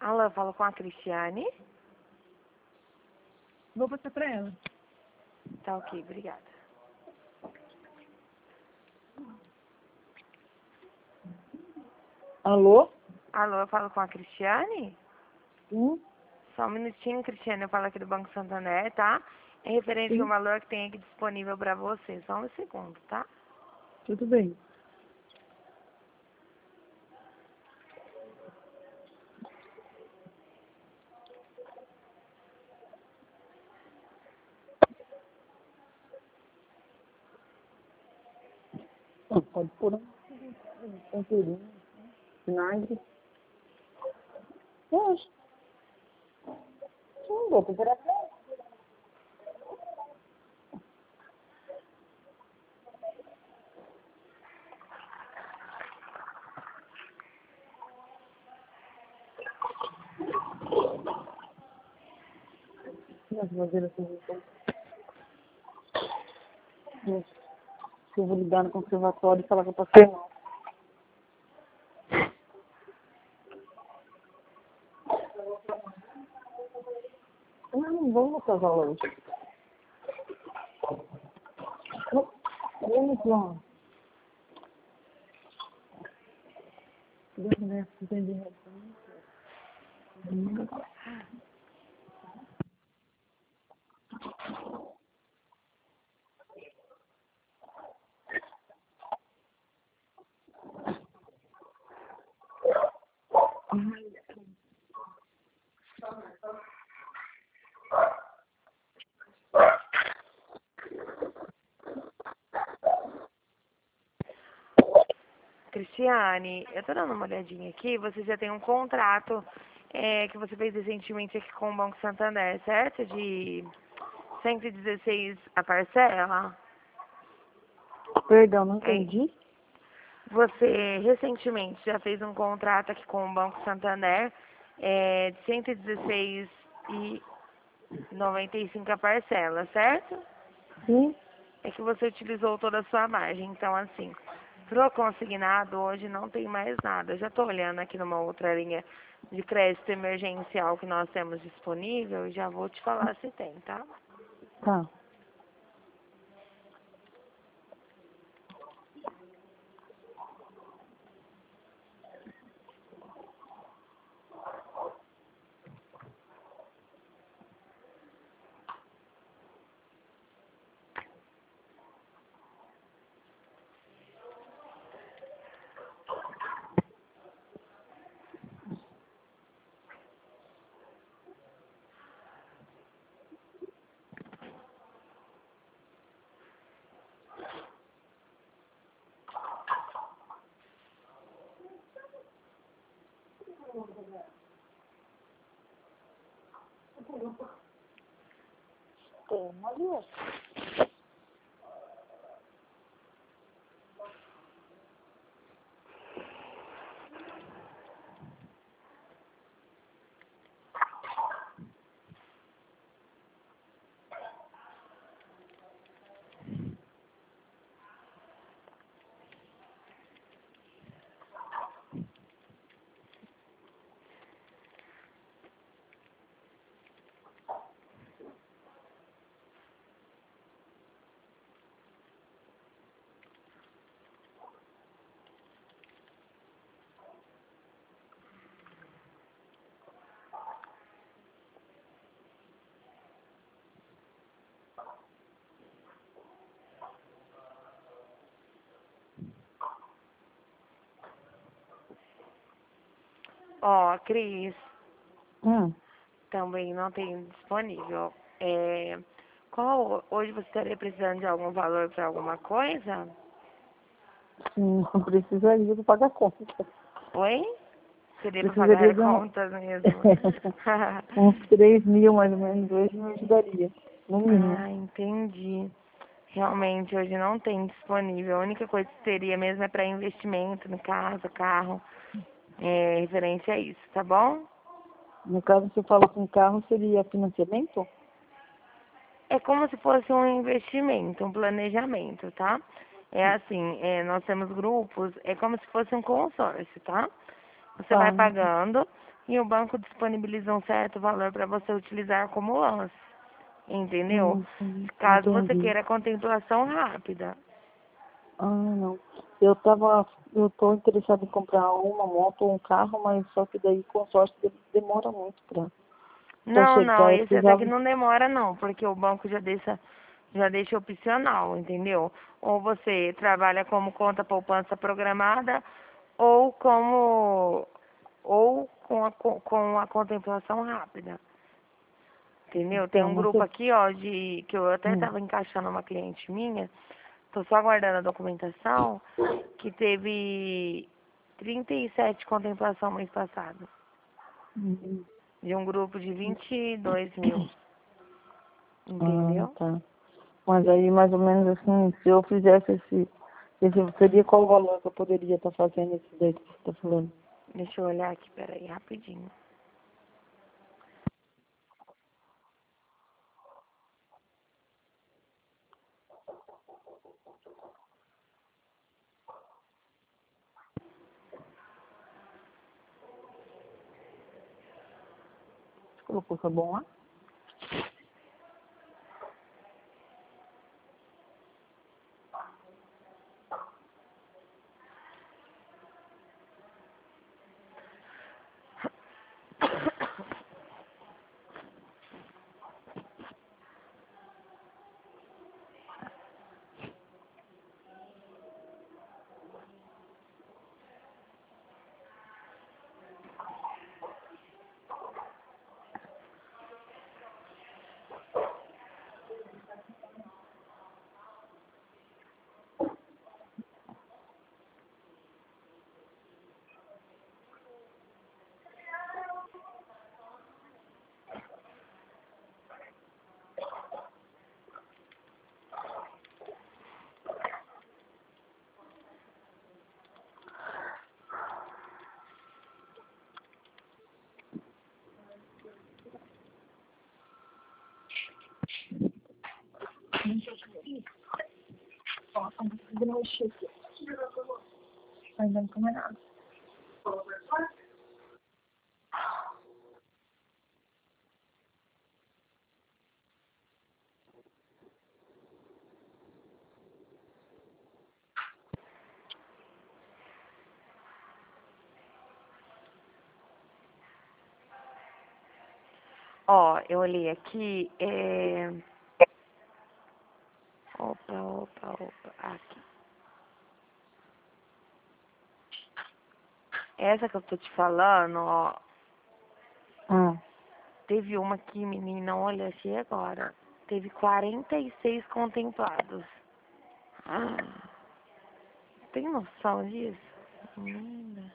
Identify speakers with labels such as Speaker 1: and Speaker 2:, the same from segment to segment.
Speaker 1: Alô, falo com a Cristiane.
Speaker 2: Vou passar pra ela.
Speaker 1: Tá ok, obrigada.
Speaker 2: Alô?
Speaker 1: Alô, eu falo com a Cristiane?
Speaker 2: Sim,
Speaker 1: Só um minutinho, Cristiane, eu falo aqui do Banco Santander, tá? É referente ao
Speaker 2: sim,
Speaker 1: valor que tem aqui disponível pra você. Só um segundo, tá?
Speaker 2: tudo bem. Pode pôr um peru, vinagre. Poxa, sim, vou procurar. Mas vou ver assim, eu vou ligar no conservatório e falar que eu passei mal. Não vou voltar às aulas hoje. Vamos lá.
Speaker 1: Cristiane, eu tô dando uma olhadinha aqui. Você já tem um contrato que você fez recentemente aqui com o Banco Santander, certo? De 116 a parcela.
Speaker 2: Perdão, não
Speaker 1: É.
Speaker 2: entendi.
Speaker 1: Você recentemente já fez um contrato aqui com o Banco Santander de 116,95 a parcela, certo?
Speaker 2: Sim,
Speaker 1: É que você utilizou toda a sua margem. Então, assim, pro consignado hoje não tem mais nada. Eu já estou olhando aqui numa outra linha de crédito emergencial que nós temos disponível e já vou te falar se tem, tá?
Speaker 2: tá. Tem, olha.
Speaker 1: Ó, Cris,
Speaker 2: Hum.
Speaker 1: também não tem disponível. Hoje você estaria precisando de algum valor para alguma coisa?
Speaker 2: Sim, não precisaria de pagar conta.
Speaker 1: Oi? Seria para pagar
Speaker 2: Precisaria
Speaker 1: a
Speaker 2: de
Speaker 1: conta mesmo.
Speaker 2: uns 3.000 mais ou menos hoje me ajudaria, no mínimo.
Speaker 1: Ah, entendi. Realmente, hoje não tem disponível. A única coisa que teria mesmo é para investimento no casa, carro, referente a isso, tá bom?
Speaker 2: No caso, se eu falo com carro, seria financiamento?
Speaker 1: É como se fosse um investimento, um planejamento, tá? É assim, nós temos grupos, é como se fosse um consórcio, tá? Você vai
Speaker 2: Tá,
Speaker 1: pagando e o banco disponibiliza um certo valor para você utilizar como lance, entendeu?
Speaker 2: Sim,
Speaker 1: Caso você
Speaker 2: entendi.
Speaker 1: queira contemplação rápida.
Speaker 2: Ah, não. Eu tô interessado em comprar uma moto ou um carro, mas só que daí o consórcio demora muito pra
Speaker 1: Não, não,
Speaker 2: chegar. Eu
Speaker 1: esse até que
Speaker 2: precisava.
Speaker 1: não demora não, porque o banco já deixa opcional, entendeu? Ou você trabalha como conta poupança programada, ou com a contemplação rápida. Entendeu? Tem
Speaker 2: Então,
Speaker 1: um
Speaker 2: mas
Speaker 1: grupo aqui, ó, que eu até
Speaker 2: hum,
Speaker 1: estava encaixando uma cliente minha, tô só aguardando a documentação, que teve 37 contemplação mês passado,
Speaker 2: hum,
Speaker 1: de um grupo de 22 mil, entendeu?
Speaker 2: tá. Mas aí, mais ou menos assim, se eu fizesse esse seria qual o valor que eu poderia estar fazendo esse daí que você está falando?
Speaker 1: Deixa eu olhar aqui, peraí, rapidinho.
Speaker 2: Você colocou sabão lá? Ainda não come nada.
Speaker 1: Ó, eu olhei aqui, opa, aqui. Essa que eu tô te falando, ó,
Speaker 2: Ah,
Speaker 1: teve uma aqui, menina, olha, achei agora. Teve 46 contemplados. Ah, tem noção disso? Menina.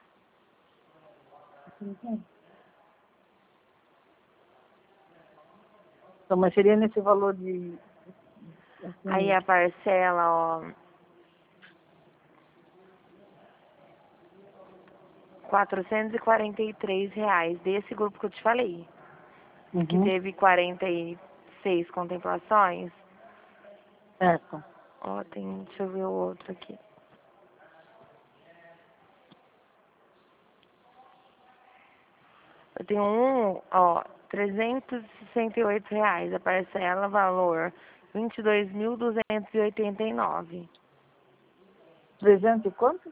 Speaker 2: então, mas seria nesse valor de,
Speaker 1: Aí
Speaker 2: assim,
Speaker 1: a parcela, ó, R$ 443 desse grupo que eu te falei, que
Speaker 2: uhum,
Speaker 1: teve 46 contemplações.
Speaker 2: certo.
Speaker 1: Ó, deixa eu ver o outro aqui. Eu tenho um, ó, R$ 368, a parcela, valor 22.289.
Speaker 2: 300 e quanto?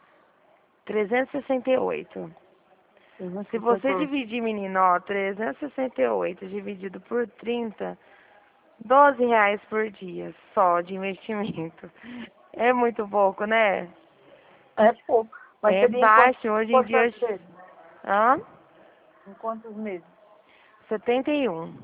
Speaker 1: 368. Se você
Speaker 2: 368.
Speaker 1: dividir, menino, ó, 368 dividido por 30, R$ 12 por dia só de investimento. É muito pouco, né?
Speaker 2: É pouco. Mas
Speaker 1: É
Speaker 2: seria em quantos,
Speaker 1: baixo. Hoje em dia.
Speaker 2: quantas vezes?
Speaker 1: Hã?
Speaker 2: Em quantos meses?
Speaker 1: 71.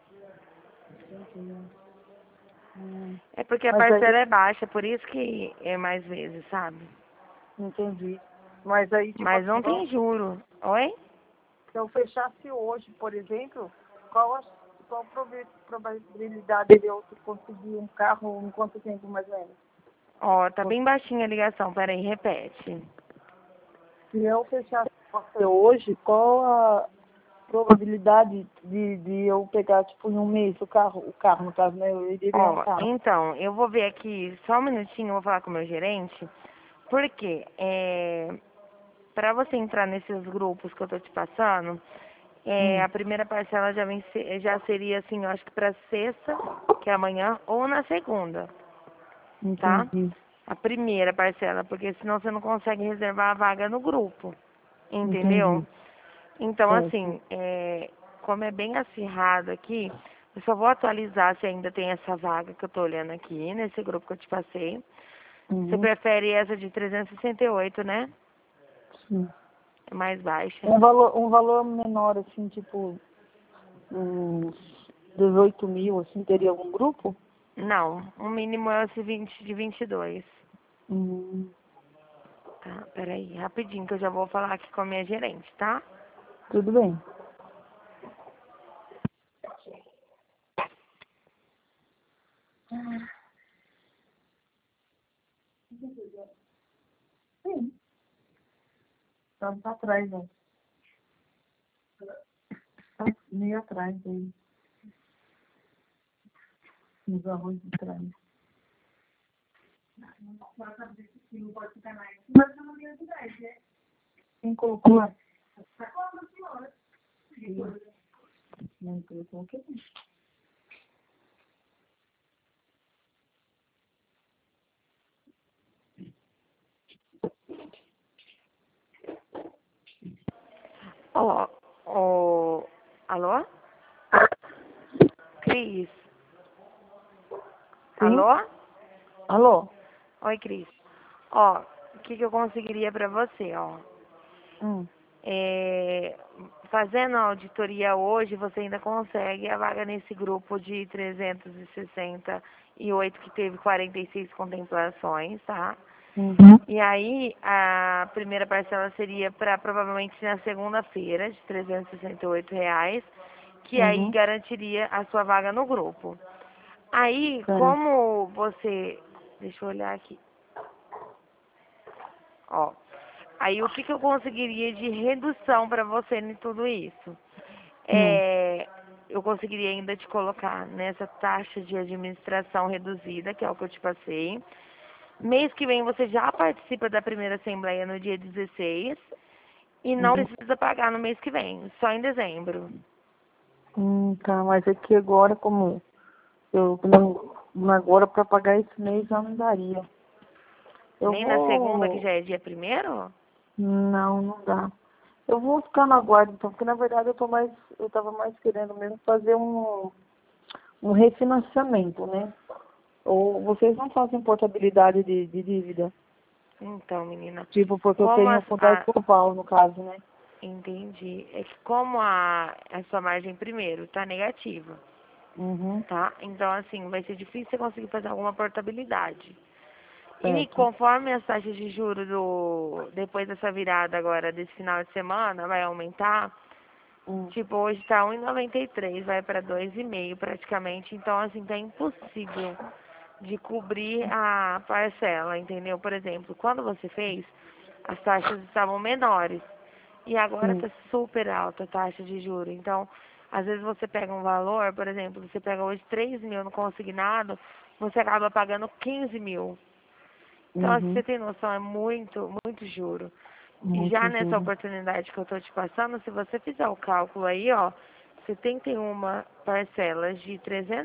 Speaker 2: 31. Hum.
Speaker 1: É porque a
Speaker 2: Mas aí,
Speaker 1: parcela é baixa, por isso que é mais vezes, sabe?
Speaker 2: entendi. Mas aí, tipo
Speaker 1: Mas
Speaker 2: assim,
Speaker 1: não tem juro. Oi?
Speaker 2: se eu fechasse hoje, por exemplo, qual a probabilidade de eu conseguir um carro em quanto tempo mais ou menos?
Speaker 1: Ó, tá bem baixinha a ligação. Peraí, repete.
Speaker 2: Se eu fechasse com você hoje, qual a probabilidade de eu pegar, tipo, em um mês o carro, no caso, né? Eu iria ganhar um
Speaker 1: Ó,
Speaker 2: carro.
Speaker 1: então, eu vou ver aqui só um minutinho, eu vou falar com o meu gerente. Por quê? para você entrar nesses grupos que eu tô te passando, a primeira parcela já seria assim, eu acho que para sexta, que é amanhã, ou na segunda, tá?
Speaker 2: Entendi.
Speaker 1: A primeira parcela, porque senão você não consegue reservar a vaga no grupo, entendeu?
Speaker 2: Entendi.
Speaker 1: Então,
Speaker 2: Certo.
Speaker 1: assim, como é bem acirrado aqui, eu só vou atualizar se ainda tem essa vaga que eu tô olhando aqui, nesse grupo que eu te passei. Você
Speaker 2: Uhum.
Speaker 1: prefere essa de 368, né?
Speaker 2: Sim.
Speaker 1: É mais baixa.
Speaker 2: Um valor menor, assim, tipo, uns 18 mil, assim, teria algum grupo?
Speaker 1: Não, o mínimo é esse 20 de 22.
Speaker 2: Hum,
Speaker 1: Tá, peraí, rapidinho que eu já vou falar aqui com a minha gerente, tá?
Speaker 2: tudo bem. Sim. Tá atrás, né? Tá meio atrás aí. Nos arroz de trás. Quem colocou lá? Não colocou o quê?
Speaker 1: Ó, alô? Cris?
Speaker 2: Sim?
Speaker 1: Alô?
Speaker 2: Alô?
Speaker 1: Oi, Cris. Ó, o que que eu conseguiria pra você, ó?
Speaker 2: Hum.
Speaker 1: É, fazendo a auditoria hoje, você ainda consegue a vaga nesse grupo de 368 que teve 46 contemplações, tá?
Speaker 2: Uhum.
Speaker 1: E aí, a primeira parcela seria para provavelmente na segunda-feira, de R$ 368, que aí
Speaker 2: Uhum.
Speaker 1: garantiria a sua vaga no grupo. Aí,
Speaker 2: Certo.
Speaker 1: como você. Deixa eu olhar aqui. Ó. Aí, o que que eu conseguiria de redução para você em tudo isso?
Speaker 2: Hum.
Speaker 1: Eu conseguiria ainda te colocar nessa taxa de administração reduzida, que é o que eu te passei. Mês que vem você já participa da primeira assembleia no dia 16 e não
Speaker 2: Uhum.
Speaker 1: precisa pagar no mês que vem, só em dezembro.
Speaker 2: Tá, mas é que agora, como eu não, agora para pagar esse mês já não daria. Eu
Speaker 1: Nem na segunda, que
Speaker 2: vou.
Speaker 1: já é dia primeiro?
Speaker 2: Não, não dá. Eu vou ficar na guarda, então, porque na verdade eu tava mais querendo mesmo fazer um refinanciamento, né? Ou vocês não fazem portabilidade de dívida?
Speaker 1: Então, menina,
Speaker 2: Tipo, porque eu
Speaker 1: como
Speaker 2: tenho fundado global, no caso, né?
Speaker 1: entendi, é que como a sua margem primeiro tá negativa,
Speaker 2: Uhum,
Speaker 1: tá? Então, assim, vai ser difícil você conseguir fazer alguma portabilidade. E
Speaker 2: certo.
Speaker 1: conforme as taxas de juros depois dessa virada agora, desse final de semana, vai aumentar.
Speaker 2: Hum,
Speaker 1: Tipo, hoje tá 1,93, vai para 2,5 praticamente. Então, assim, tá impossível de cobrir a parcela, entendeu? Por exemplo, quando você fez, as taxas estavam menores. E agora
Speaker 2: sim.
Speaker 1: tá super alta a taxa de juros. Então, às vezes você pega um valor, por exemplo, você pega hoje 3 mil no consignado, você acaba pagando 15 mil. Então, assim, você
Speaker 2: Uhum,
Speaker 1: tem noção, é muito, muito juro. E já
Speaker 2: muito
Speaker 1: nessa
Speaker 2: juro.
Speaker 1: oportunidade que eu tô te passando, se você fizer o cálculo aí, ó, 71 parcelas de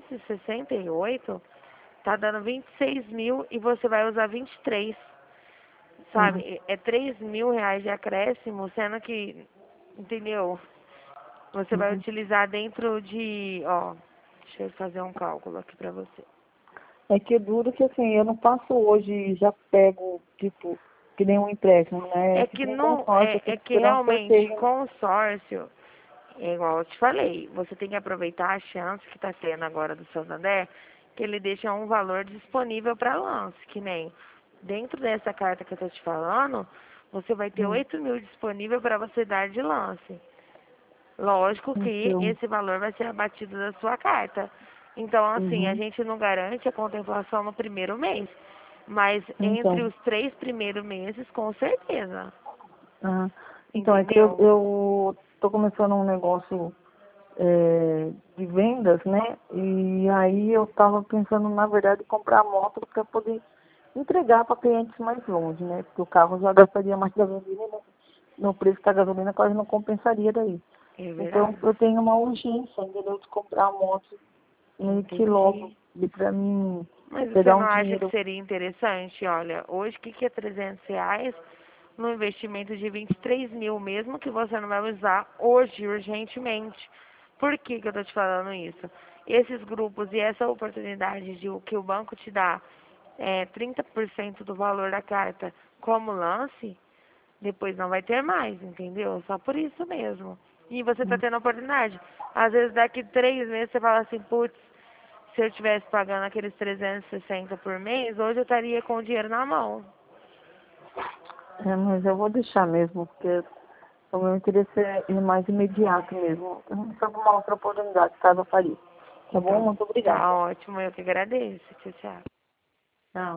Speaker 1: 368, tá dando 26 mil e você vai usar 23,
Speaker 2: Uhum,
Speaker 1: sabe? É R$ 3.000 de acréscimo, sendo que, entendeu? Você vai
Speaker 2: uhum.
Speaker 1: utilizar dentro de, ó, deixa eu fazer um cálculo aqui pra você.
Speaker 2: É que duro que assim, eu não passo hoje e já pego, tipo, que nem um empréstimo, né? É
Speaker 1: É que
Speaker 2: tipo um
Speaker 1: não,
Speaker 2: consórcio, eu
Speaker 1: é
Speaker 2: tenho que
Speaker 1: que
Speaker 2: esperar um
Speaker 1: realmente
Speaker 2: sorteio.
Speaker 1: consórcio, é igual eu te falei, você tem que aproveitar a chance que está tendo agora do Santander, que ele deixa um valor disponível para lance, que nem dentro dessa carta que eu estou te falando, você vai ter
Speaker 2: Hum,
Speaker 1: 8 mil disponível para você dar de lance. Lógico que
Speaker 2: então,
Speaker 1: esse valor vai ser abatido da sua carta. Então, assim, a
Speaker 2: uhum,
Speaker 1: gente não garante a contemplação no primeiro mês, mas entre
Speaker 2: então.
Speaker 1: os 3 primeiros meses, com certeza.
Speaker 2: Ah, então, é que eu,
Speaker 1: Entendeu?
Speaker 2: eu tô começando um negócio de vendas, né? E aí eu tava pensando, na verdade, em comprar moto para poder entregar para clientes mais longe, né? Porque o carro já gastaria mais da gasolina, né? no preço da gasolina quase não compensaria daí.
Speaker 1: É
Speaker 2: Então,
Speaker 1: verdade.
Speaker 2: eu tenho uma urgência, entendeu? De comprar a moto meio que logo,
Speaker 1: Entendi.
Speaker 2: pra mim
Speaker 1: Mas você
Speaker 2: pegar
Speaker 1: não
Speaker 2: um
Speaker 1: acha que
Speaker 2: dinheiro.
Speaker 1: seria interessante? Olha, hoje o que que é R$ 300 no investimento de 23 mil, mesmo que você não vai usar hoje, urgentemente? Por que que eu tô te falando isso? Esses grupos e essa oportunidade de o que o banco te dá 30% do valor da carta como lance, depois não vai ter mais, entendeu? Só por isso mesmo. E você tá tendo a oportunidade. Às vezes daqui 3 meses você fala assim, putz, se eu estivesse pagando aqueles 360 por mês, hoje eu estaria com o dinheiro na mão.
Speaker 2: Mas eu vou deixar mesmo, porque o meu interesse é mais imediato mesmo. Se alguma outra oportunidade, caso eu faria. Tá bom?
Speaker 1: Então,
Speaker 2: Muito obrigada.
Speaker 1: tá ótimo, eu que agradeço. Tchau, tchau.